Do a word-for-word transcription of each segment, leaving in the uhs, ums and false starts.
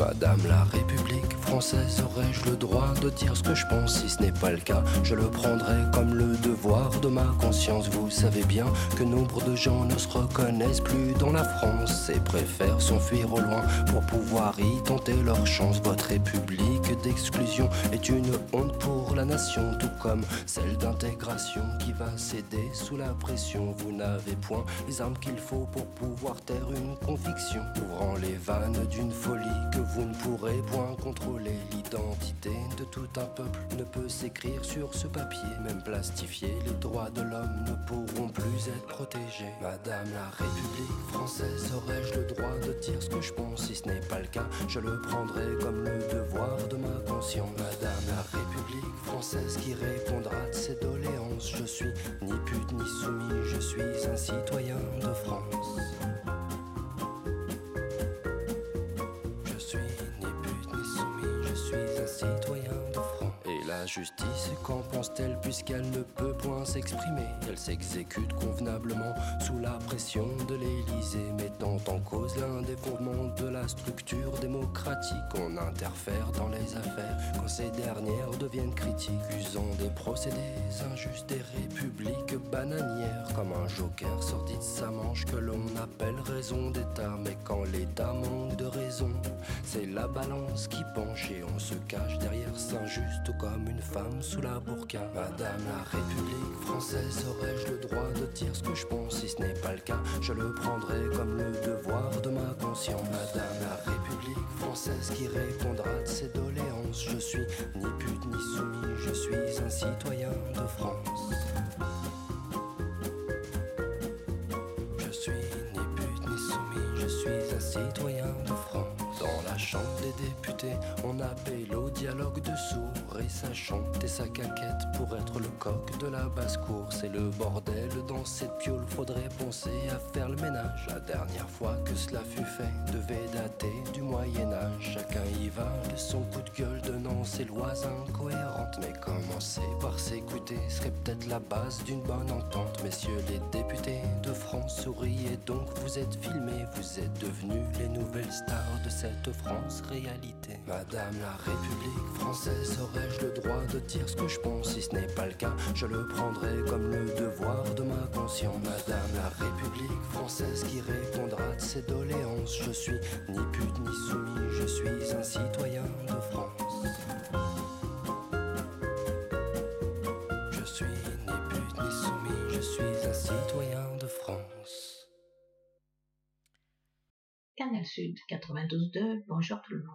Madame la République française, aurais-je le droit de dire ce que je pense? Si ce n'est pas le cas, je le prendrai comme le devoir de ma conscience. Vous savez bien que nombre de gens ne se reconnaissent plus dans la France et préfèrent s'enfuir au loin pour pouvoir y tenter leur chance. Votre République d'exclusion est une honte pour la nation, tout comme celle d'intégration qui va céder sous la pression. Vous n'avez point les armes qu'il faut pour pouvoir taire une conviction, ouvrant les vannes d'une folie que vous ne pourrez point contrôler. L'identité de tout un peuple ne peut s'écrire sur ce papier, même plastifié, les droits de l'homme ne pourront plus être protégés. Madame la République française, aurais-je le droit de dire ce que je pense? Si ce n'est pas le cas, je le prendrai comme le devoir de ma conscience. Madame la République française qui répondra de ses doléances, je suis ni pute ni soumis, je suis un citoyen de France. Je suis ni pute ni soumis, je suis un citoyen de France. Et la justice, qu'en pense-t-elle puisqu'elle ne peut point s'exprimer? Elle s'exécute convenablement sous la pression de l'Élysée, mettant en cause l'un des fondements de la structure démocratique. On interfère dans les affaires quand ces dernières deviennent critiques, usant des procédés injustes, des républiques bananières, comme un joker sorti de sa manche que l'on appelle raison d'État. Mais quand l'État manque de raison, c'est la balance qui penche et on se cache derrière Saint-Just, tout comme une femme sous la burqa. Madame la République française, aurais-je le droit de dire ce que je pense? Si ce n'est pas le cas, je le prendrai comme le devoir de ma conscience. Madame la République française qui répondra de ses doléances, je suis ni pute ni soumis, je suis un citoyen de France. Je suis ni pute ni soumis, je suis un citoyen de France. Dans la chambre des députés, on appelle au dialogue de sourds et ça chante et ça caquette pour être le coq de la basse-cour. C'est le bordel dans cette piole, faudrait penser à faire le ménage. La dernière fois que cela fut fait devait dater du Moyen-Âge. Chacun y va de son coup de gueule, donnant ses lois incohérentes. Mais commencer par s'écouter serait peut-être la base d'une bonne entente. Messieurs les députés de France, souriez donc, vous êtes filmés, vous êtes devenus les nouvelles stars de cette France réalité. Madame la République française, aurais-je le droit de dire ce que je pense? Si ce n'est pas le cas, je le prendrai comme le devoir de ma conscience. Madame la République française qui répondra de ses doléances, je suis ni pute ni soumis, je suis un citoyen de France. Je suis ni pute ni soumis, je suis un citoyen de France. Canal Sud quatre-vingt-douze deux, bonjour tout le monde.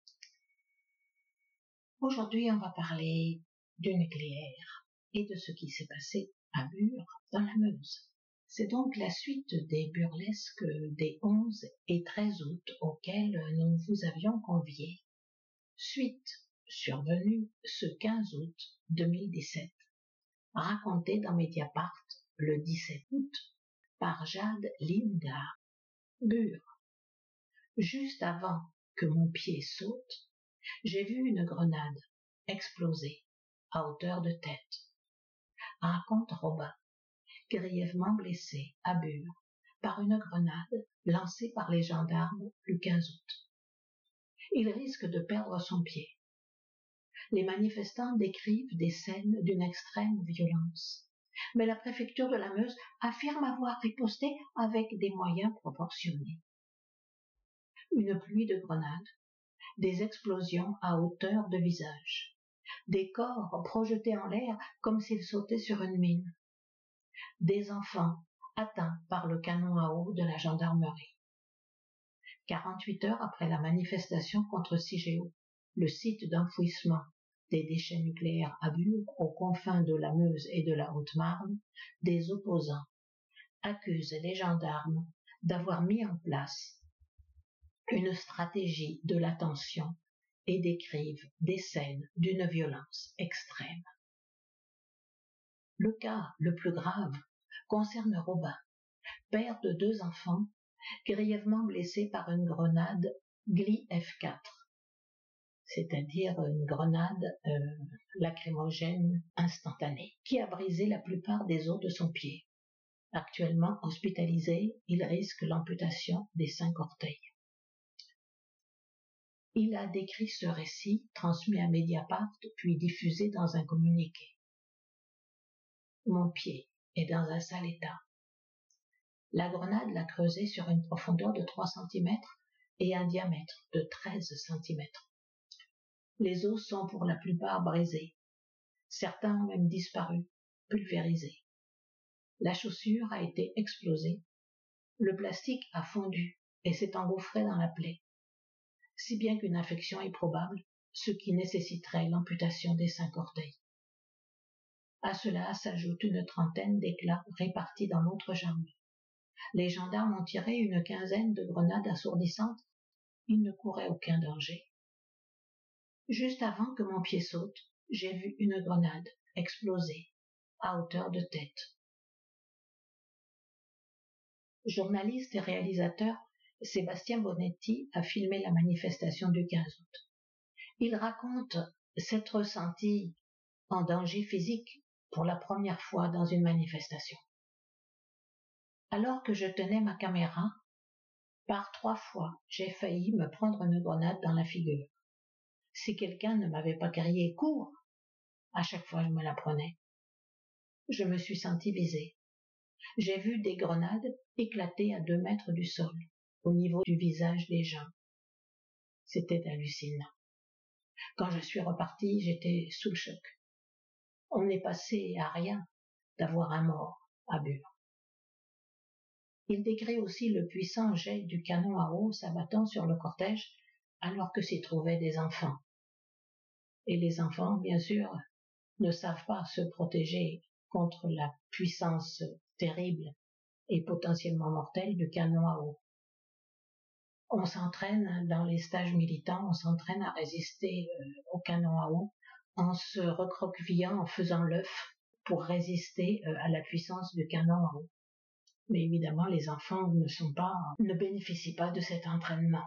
Aujourd'hui, on va parler du nucléaire et de ce qui s'est passé à Bure, dans la Meuse. C'est donc la suite des burlesques des onze et treize août auxquels nous vous avions conviés. Suite survenue ce quinze août deux mille dix-sept, racontée dans Mediapart le dix-sept août par Jade Lingard. Bure. Juste avant que mon pied saute, j'ai vu une grenade exploser à hauteur de tête. Raconte Robin, grièvement blessé à Bure par une grenade lancée par les gendarmes le quinze août. Il risque de perdre son pied. Les manifestants décrivent des scènes d'une extrême violence, mais la préfecture de la Meuse affirme avoir riposté avec des moyens proportionnés. Une pluie de grenades, des explosions à hauteur de visage, des corps projetés en l'air comme s'ils sautaient sur une mine, des enfants atteints par le canon à eau de la gendarmerie. quarante-huit heures après la manifestation contre Cigéo, le site d'enfouissement des déchets nucléaires à Bure, aux confins de la Meuse et de la Haute-Marne, des opposants accusent les gendarmes d'avoir mis en place une stratégie de la tension et décrivent des scènes d'une violence extrême. Le cas le plus grave concerne Robin, père de deux enfants, grièvement blessé par une grenade G L I F quatre, c'est-à-dire une grenade euh, lacrymogène instantanée, qui a brisé la plupart des os de son pied. Actuellement hospitalisé, il risque l'amputation des cinq orteils. Il a décrit ce récit, transmis à Mediapart, puis diffusé dans un communiqué. Mon pied est dans un sale état. La grenade l'a creusé sur une profondeur de trois centimètres et un diamètre de treize centimètres. Les os sont pour la plupart brisés. Certains ont même disparu, pulvérisés. La chaussure a été explosée. Le plastique a fondu et s'est engouffré dans la plaie, si bien qu'une infection est probable, ce qui nécessiterait l'amputation des cinq orteils. À cela s'ajoute une trentaine d'éclats répartis dans l'autre jambe. Les gendarmes ont tiré une quinzaine de grenades assourdissantes. Il ne courait aucun danger. Juste avant que mon pied saute, j'ai vu une grenade exploser à hauteur de tête. Journaliste et réalisateur, Sébastien Bonetti a filmé la manifestation du quinze août. Il raconte s'être ressenti en danger physique pour la première fois dans une manifestation. Alors que je tenais ma caméra, par trois fois, j'ai failli me prendre une grenade dans la figure. Si quelqu'un ne m'avait pas crié « Cours !», à chaque fois je me la prenais. Je me suis senti visée. J'ai vu des grenades éclater à deux mètres du sol, au niveau du visage des gens. C'était hallucinant. Quand je suis repartie, j'étais sous le choc. On est passé à rien d'avoir un mort à Bure. Il décrit aussi le puissant jet du canon à eau s'abattant sur le cortège alors que s'y trouvaient des enfants. Et les enfants, bien sûr, ne savent pas se protéger contre la puissance terrible et potentiellement mortelle du canon à eau. On s'entraîne dans les stages militants, on s'entraîne à résister euh, au canon à eau en se recroquevillant, en faisant l'œuf pour résister euh, à la puissance du canon à eau. Mais évidemment, les enfants ne sont pas, ne bénéficient pas de cet entraînement.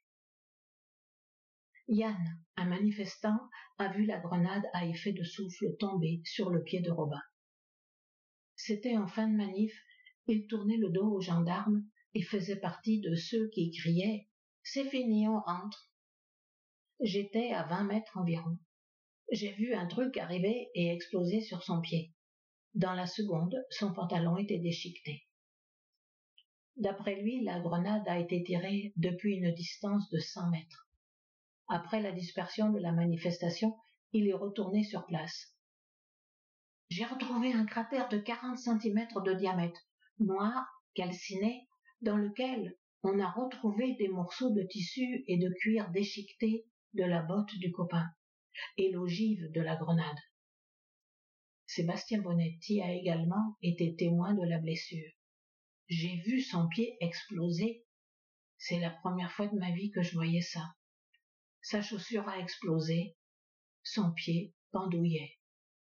Yann, un manifestant, a vu la grenade à effet de souffle tomber sur le pied de Robin. C'était en fin de manif, il tournait le dos aux gendarmes et faisait partie de ceux qui criaient « C'est fini, on rentre ». J'étais à vingt mètres environ. J'ai vu un truc arriver et exploser sur son pied. Dans la seconde, son pantalon était déchiqueté. D'après lui, la grenade a été tirée depuis une distance de cent mètres. Après la dispersion de la manifestation, il est retourné sur place. J'ai retrouvé un cratère de quarante centimètres de diamètre, noir, calciné, dans lequel on a retrouvé des morceaux de tissu et de cuir déchiquetés de la botte du copain et l'ogive de la grenade. Sébastien Bonetti a également été témoin de la blessure. J'ai vu son pied exploser. C'est la première fois de ma vie que je voyais ça. Sa chaussure a explosé. Son pied pendouillait.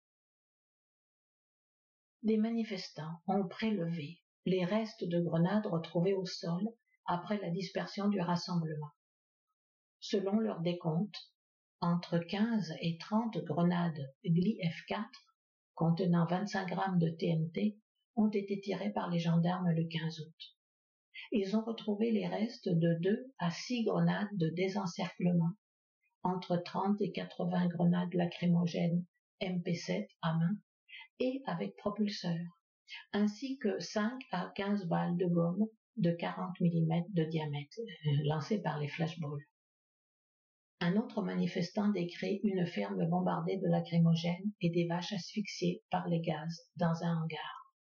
Des manifestants ont prélevé les restes de grenades retrouvés au sol après la dispersion du rassemblement. Selon leur décompte, entre quinze et trente grenades G L I F quatre contenant vingt-cinq grammes de T N T ont été tirées par les gendarmes le quinze août. Ils ont retrouvé les restes de deux à six grenades de désencerclement, entre trente et quatre-vingts grenades lacrymogènes M P sept à main et avec propulseur, ainsi que cinq à quinze balles de gomme de quarante millimètres de diamètre, lancées par les flashballs. Un autre manifestant décrit une ferme bombardée de lacrymogènes et des vaches asphyxiées par les gaz dans un hangar.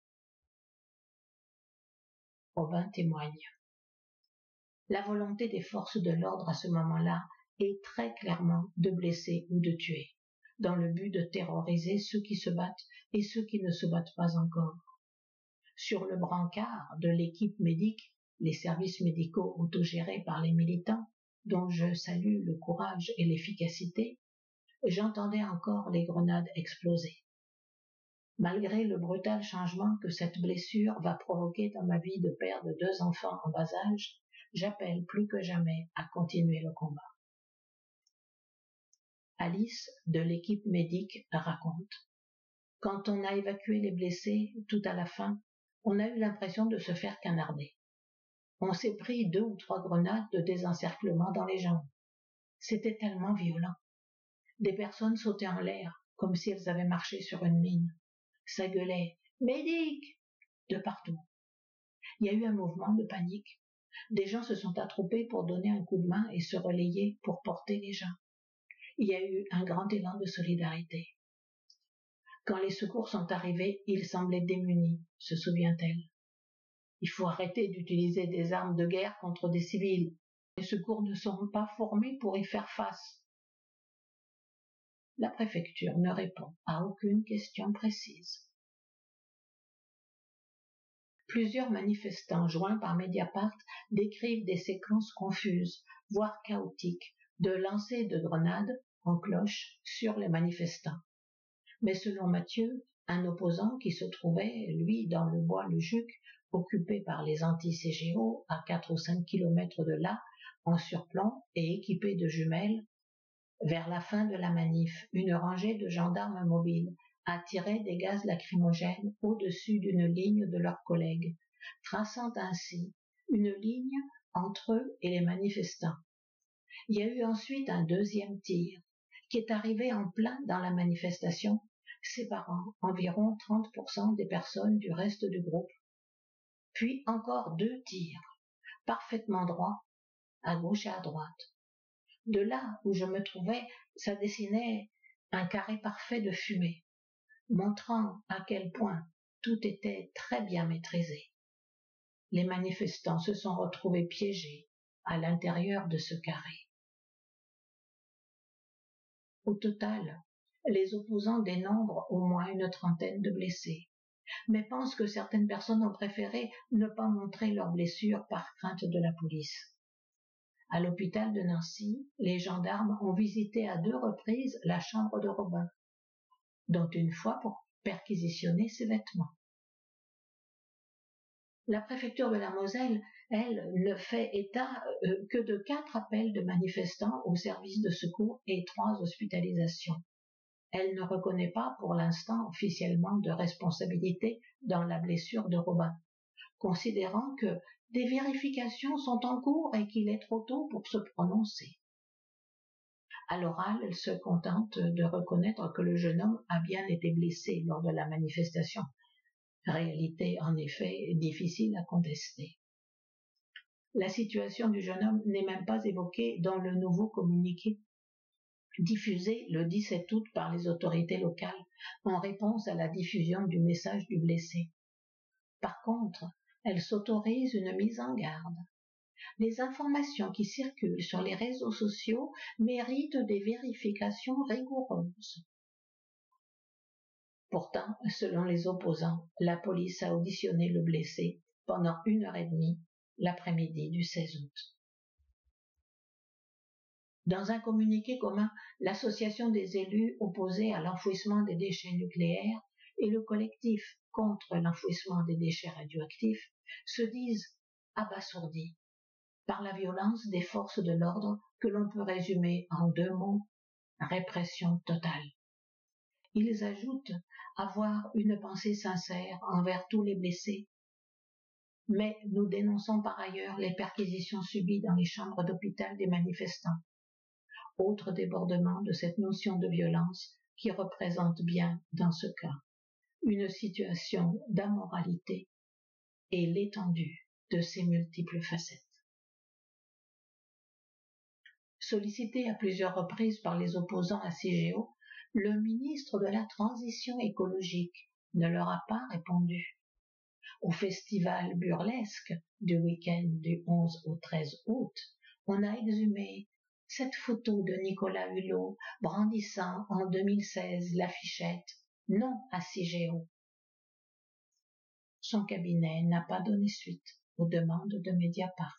Robin témoigne. La volonté des forces de l'ordre à ce moment-là est très clairement de blesser ou de tuer, dans le but de terroriser ceux qui se battent et ceux qui ne se battent pas encore. Sur le brancard de l'équipe médique, les services médicaux autogérés par les militants, dont je salue le courage et l'efficacité, j'entendais encore les grenades exploser. Malgré le brutal changement que cette blessure va provoquer dans ma vie de père de deux enfants en bas âge, j'appelle plus que jamais à continuer le combat. Alice, de l'équipe médique, raconte. Quand on a évacué les blessés, tout à la fin, on a eu l'impression de se faire canarder. On s'est pris deux ou trois grenades de désencerclement dans les jambes. C'était tellement violent. Des personnes sautaient en l'air, comme si elles avaient marché sur une mine. Ça gueulait « Médic !» de partout. Il y a eu un mouvement de panique. Des gens se sont attroupés pour donner un coup de main et se relayer pour porter les gens. Il y a eu un grand élan de solidarité. Quand les secours sont arrivés, ils semblaient démunis, se souvient-elle. Il faut arrêter d'utiliser des armes de guerre contre des civils. Les secours ne seront pas formés pour y faire face. La préfecture ne répond à aucune question précise. Plusieurs manifestants joints par Mediapart décrivent des séquences confuses, voire chaotiques, de lancers de grenades en cloche sur les manifestants. Mais selon Mathieu, un opposant qui se trouvait, lui, dans le bois Le Juc, occupé par les anti-C G O à quatre ou cinq kilomètres de là, en surplomb et équipé de jumelles, vers la fin de la manif, une rangée de gendarmes mobiles a tiré des gaz lacrymogènes au-dessus d'une ligne de leurs collègues, traçant ainsi une ligne entre eux et les manifestants. Il y a eu ensuite un deuxième tir, qui est arrivé en plein dans la manifestation, séparant environ trente pour cent des personnes du reste du groupe. Puis encore deux tirs, parfaitement droits, à gauche et à droite. De là où je me trouvais, ça dessinait un carré parfait de fumée, montrant à quel point tout était très bien maîtrisé. Les manifestants se sont retrouvés piégés à l'intérieur de ce carré. Au total, les opposants dénombrent au moins une trentaine de blessés, mais pensent que certaines personnes ont préféré ne pas montrer leurs blessures par crainte de la police. À l'hôpital de Nancy, les gendarmes ont visité à deux reprises la chambre de Robin, dont une fois pour perquisitionner ses vêtements. La préfecture de la Moselle, elle, ne fait état euh, que de quatre appels de manifestants au service de secours et trois hospitalisations. Elle ne reconnaît pas pour l'instant officiellement de responsabilité dans la blessure de Robin, considérant que des vérifications sont en cours et qu'il est trop tôt pour se prononcer. À l'oral, elle se contente de reconnaître que le jeune homme a bien été blessé lors de la manifestation. Réalité, en effet, difficile à contester. La situation du jeune homme n'est même pas évoquée dans le nouveau communiqué diffusé le dix-sept août par les autorités locales en réponse à la diffusion du message du blessé. Par contre, elle s'autorise une mise en garde. Les informations qui circulent sur les réseaux sociaux méritent des vérifications rigoureuses. Pourtant, selon les opposants, la police a auditionné le blessé pendant une heure et demie l'après-midi du seize août. Dans un communiqué commun, l'Association des élus opposés à l'enfouissement des déchets nucléaires et le collectif contre l'enfouissement des déchets radioactifs se disent abasourdis par la violence des forces de l'ordre que l'on peut résumer en deux mots, répression totale. Ils ajoutent avoir une pensée sincère envers tous les blessés, mais nous dénonçons par ailleurs les perquisitions subies dans les chambres d'hôpital des manifestants. Autre débordement de cette notion de violence qui représente bien, dans ce cas, une situation d'amoralité et l'étendue de ses multiples facettes. Sollicité à plusieurs reprises par les opposants à C G O, le ministre de la Transition écologique ne leur a pas répondu. Au festival burlesque du week-end du onze au treize août, on a exhumé cette photo de Nicolas Hulot brandissant en deux mille seize l'affichette « Non à C G O ». Son cabinet n'a pas donné suite aux demandes de Mediapart.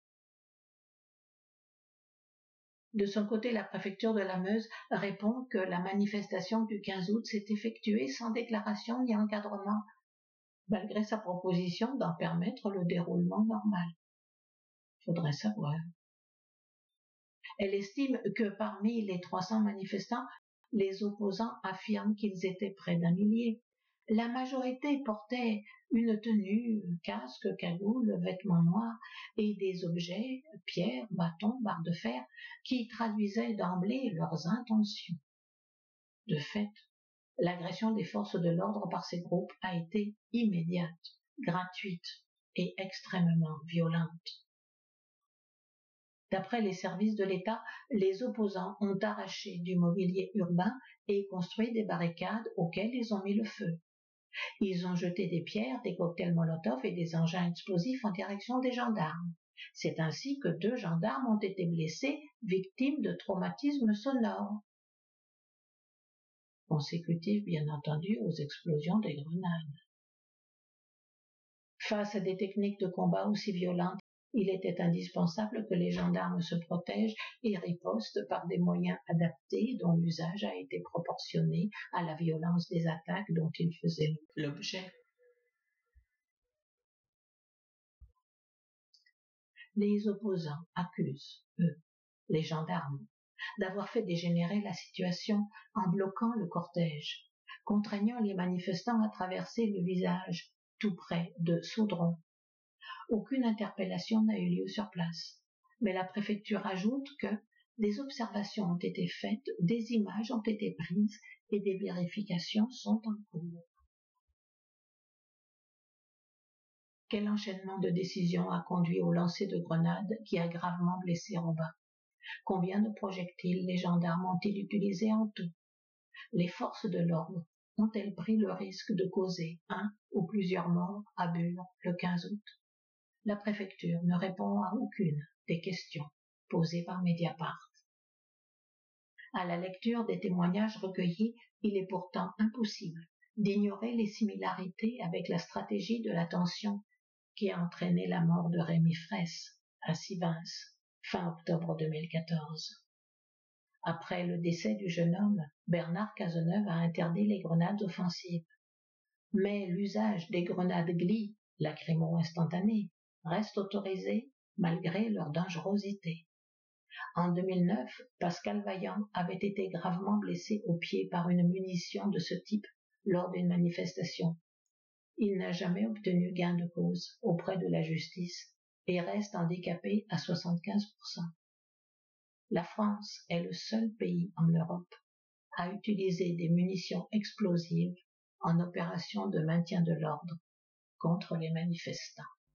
De son côté, la préfecture de la Meuse répond que la manifestation du quinze août s'est effectuée sans déclaration ni encadrement, malgré sa proposition d'en permettre le déroulement normal. Faudrait savoir. Elle estime que parmi les trois cents manifestants, les opposants affirment qu'ils étaient près d'un millier, La majorité portait une tenue, casque, cagoule, vêtements noirs et des objets, pierres, bâtons, barres de fer, qui traduisaient d'emblée leurs intentions. De fait, l'agression des forces de l'ordre par ces groupes a été immédiate, gratuite et extrêmement violente. D'après les services de l'État, les opposants ont arraché du mobilier urbain et construit des barricades auxquelles ils ont mis le feu. Ils ont jeté des pierres, des cocktails Molotov et des engins explosifs en direction des gendarmes. C'est ainsi que deux gendarmes ont été blessés, victimes de traumatismes sonores, consécutifs bien entendu aux explosions des grenades. Face à des techniques de combat aussi violentes, il était indispensable que les gendarmes se protègent et ripostent par des moyens adaptés dont l'usage a été proportionné à la violence des attaques dont ils faisaient l'objet. Les opposants accusent, eux, les gendarmes, d'avoir fait dégénérer la situation en bloquant le cortège, contraignant les manifestants à traverser le village tout près de Saudron. Aucune interpellation n'a eu lieu sur place, mais la préfecture ajoute que des observations ont été faites, des images ont été prises et des vérifications sont en cours. Quel enchaînement de décisions a conduit au lancer de grenades qui a gravement blessé Robin? Combien de projectiles les gendarmes ont-ils utilisés en tout? Les forces de l'ordre ont-elles pris le risque de causer un ou plusieurs morts à Bure le quinze août? La préfecture ne répond à aucune des questions posées par Mediapart. À la lecture des témoignages recueillis, il est pourtant impossible d'ignorer les similarités avec la stratégie de la tension qui a entraîné la mort de Rémi Fraisse à Sivins, fin octobre deux mille quatorze. Après le décès du jeune homme, Bernard Cazeneuve a interdit les grenades offensives. Mais l'usage des grenades glis, lacrymo-instantanées, reste autorisé malgré leur dangerosité. En deux mille neuf, Pascal Vaillant avait été gravement blessé au pied par une munition de ce type lors d'une manifestation. Il n'a jamais obtenu gain de cause auprès de la justice et reste handicapé à soixante-quinze pour cent. La France est le seul pays en Europe à utiliser des munitions explosives en opération de maintien de l'ordre contre les manifestants.